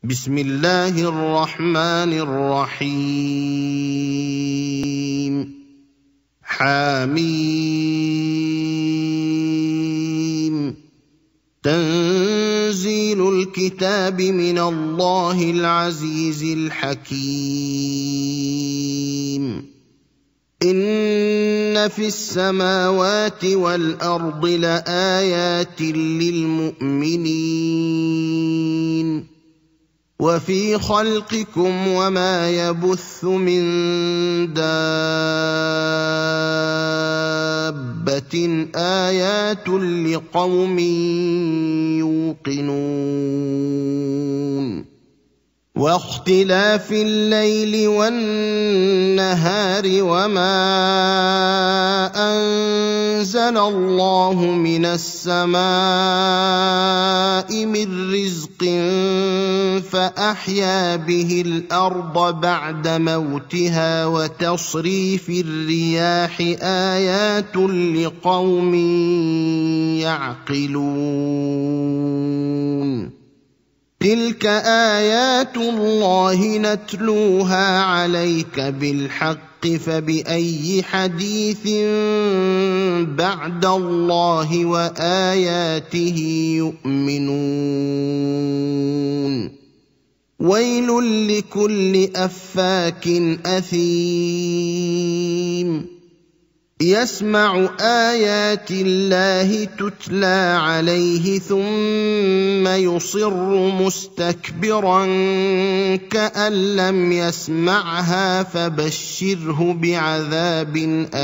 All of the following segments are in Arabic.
بسم الله الرحمن الرحيم حميم تنزيل الكتاب من الله العزيز الحكيم إن في السماوات والأرض لآيات للمؤمنين وفي خلقكم وما يبث من دابة آيات لقوم يوقنون واختلاف الليل والنهار وما أنزل الله من السماء من رزق فأحيا به الأرض بعد موتها وتصريف الرياح آيات لقوم يعقلون تلك آيات الله نتلوها عليك بالحق فبأي حديث بعد الله وآياته يؤمنون ويل لكل أفاك أثيم يسمع آيات الله تتلى عليه ثم يصر مستكبرا كأن لم يسمعها فبشره بعذاب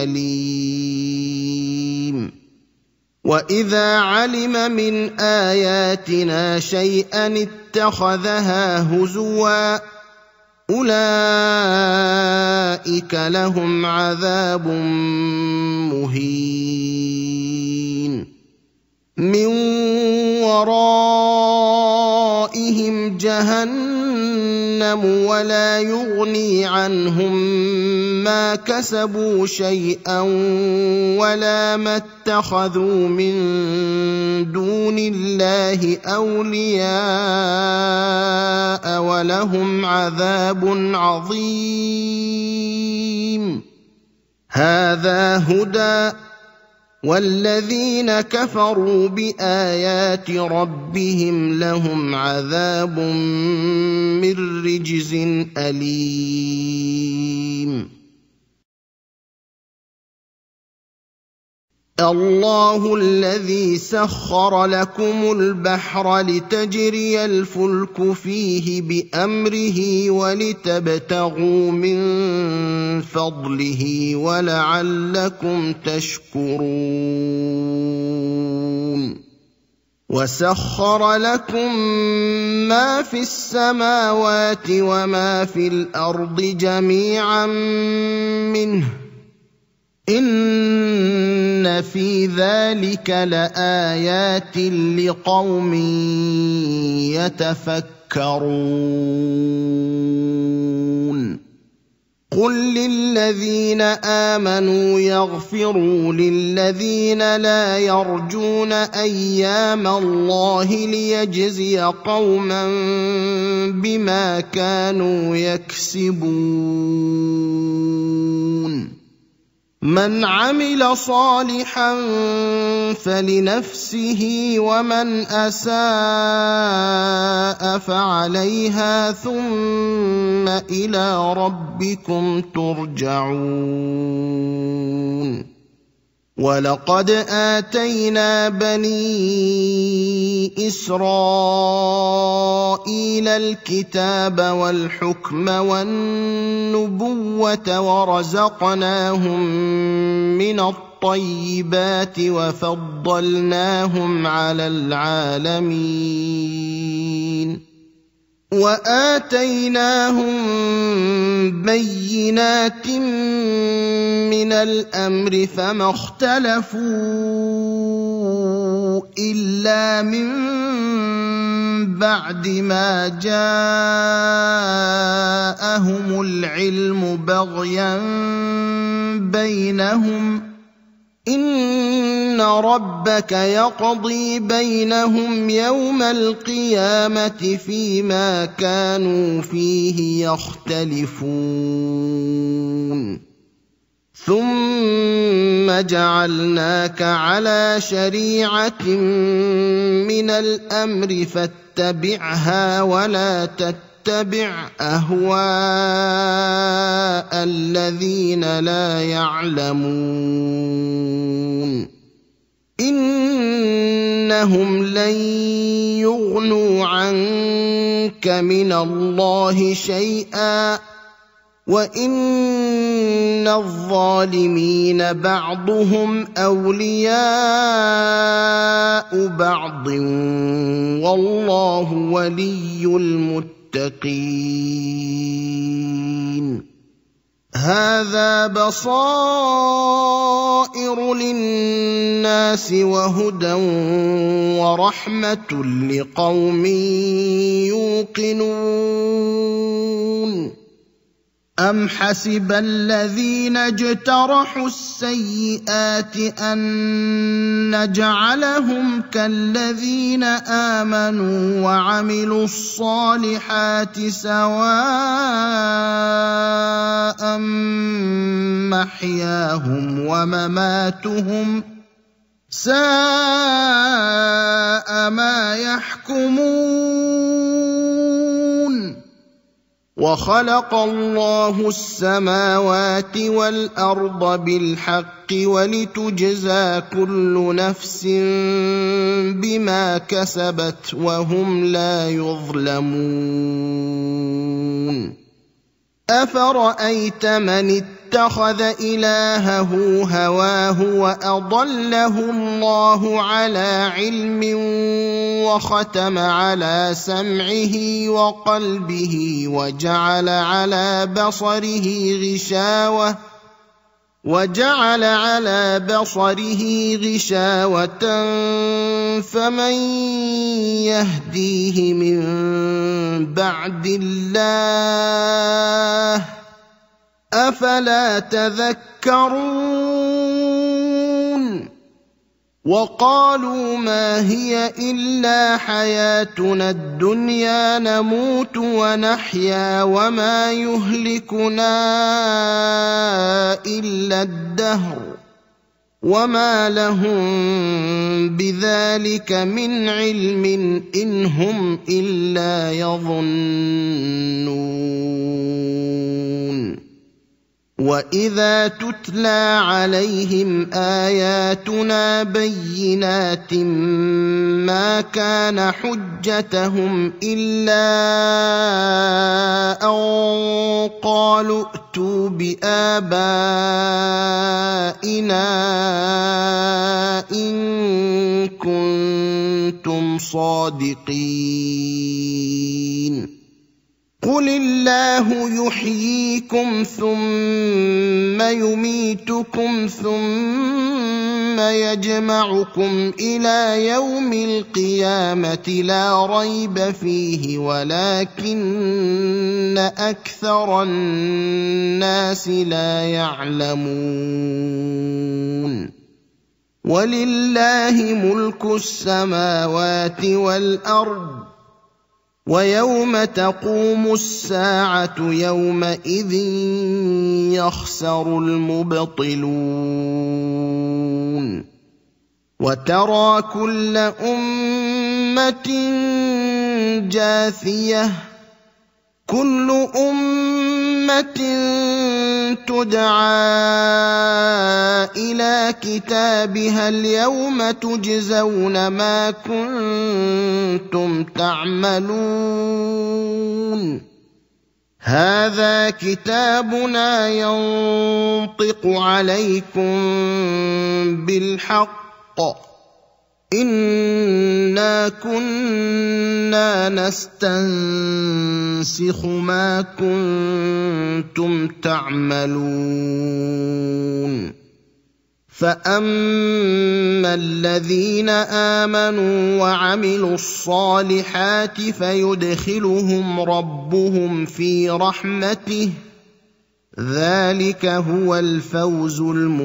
أليم وإذا علم من آياتنا شيئا اتخذها هزوا أولئك لهم عذاب مهين من ورائهم جهنم ولا يغني عنهم ما كسبوا شيئا ولا ما اتخذوا من دون الله أولياء ولهم عذاب عظيم هذا هدى والذين كفروا بآيات ربهم لهم عذاب من رجز أليم الله الذي سخر لكم البحر لتجري الفلك فيه بأمره ولتبتغوا من فضله ولعلكم تشكرون وسخر لكم ما في السماوات وما في الأرض جميعا منه إن في ذلك لآيات لقوم يتفكرون قل للذين آمنوا يغفروا للذين لا يرجون أيام الله ليجزي قوما بما كانوا يكسبون من عمل صالحا فلنفسه ومن أساء فعليها ثم إلى ربكم ترجعون ولقد آتينا بني إسرائيل الكتاب والحكم والنبوة ورزقناهم من الطيبات وفضلناهم على العالمين وآتيناهم بينات من الأمر فما اختلفوا إلا من بعد ما جاءهم العلم بغيا بينهم إن ربك يقضي بينهم يوم القيامة فيما كانوا فيه يختلفون ثم جعلناك على شريعة من الأمر فاتبعها ولا تتبع أهواء الذين لا يعلمون إنهم لن يغنوا عنك من الله شيئا وإن الظالمين بعضهم أولياء بعض والله ولي المتقين هذا بصائر للناس وهدى ورحمة لقوم يوقنون أم حسب الذين اجترحوا السيئات أن نجعلهم كالذين آمنوا وعملوا الصالحات سواء محياهم ومماتهم ساء ما يحكمون وخلق الله السماوات والأرض بالحق ولتجزى كل نفس بما كسبت وهم لا يظلمون أفرأيت من اتخذ إلهه هواه وأضله الله على علم وختم على سمعه وقلبه وجعل على بصره غشاوة فمن يهديه من بعد الله أفلا تذكرون وقالوا ما هي إلا حياتنا الدنيا نموت ونحيا وما يهلكنا إلا الدهر وما لهم بذلك من علم إن هم إلا يظنون وإذا تتلى عليهم آياتنا بينات ما كان حجتهم إلا أن قالوا ائتوا بآبائنا إن كنتم صادقين قل الله يحييكم ثم يميتكم ثم يجمعكم إلى يوم القيامة لا ريب فيه ولكن أكثر الناس لا يعلمون ولله ملك السماوات والأرض ويوم تقوم الساعة يومئذ يخسر المبطلون وترى كل أمة جاثية كل أمة تدعى إلى كتابها اليوم تجزون ما كنتم تعملون هذا كتابنا ينطق عليكم بالحق إنا كنا نستنسخ ما كنتم تعملون فأما الذين آمنوا وعملوا الصالحات فيدخلهم ربهم في رحمته ذلك هو الفوز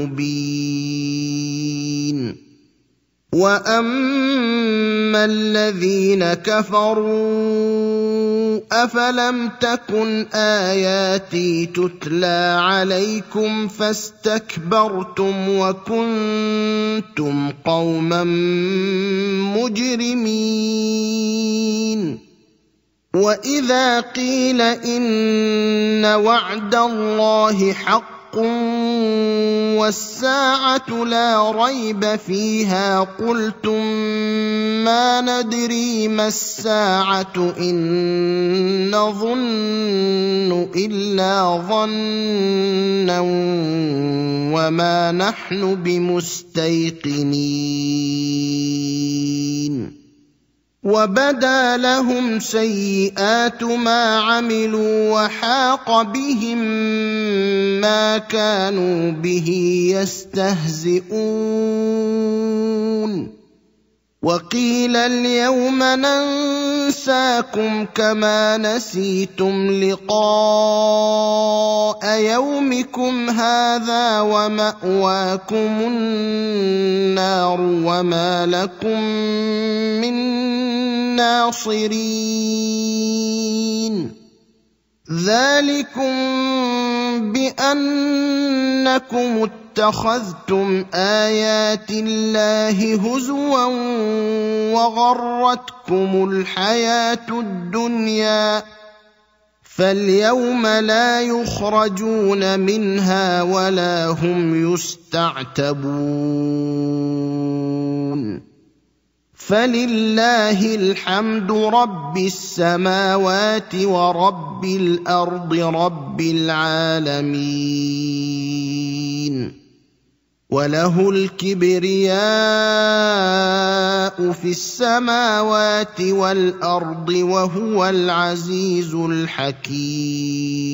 المبين. واما الذين كفروا افلم تكن اياتي تتلى عليكم فاستكبرتم وكنتم قوما مجرمين. واذا قيل ان وعد الله حق والساعه لا ريب فيها قلتم ما ندري ما الساعه ان نظن الا ظنا وما نحن بمستيقنين. وبدا لهم سيئات ما عملوا وحاق بهم ما كانوا به يستهزئون. وقيل اليوم ننساكم كما نسيتم لقاء يومكم هذا ومأواكم النار وما لكم من ناصرين. ذلكم بأنكم اتخذتم آيات الله هزوا وغرتكم الحياة الدنيا فاليوم لا يخرجون منها ولا هم يستعتبون. فلله الحمد رب السماوات ورب الأرض رب العالمين. وله الكبرياء في السماوات والأرض وهو العزيز الحكيم.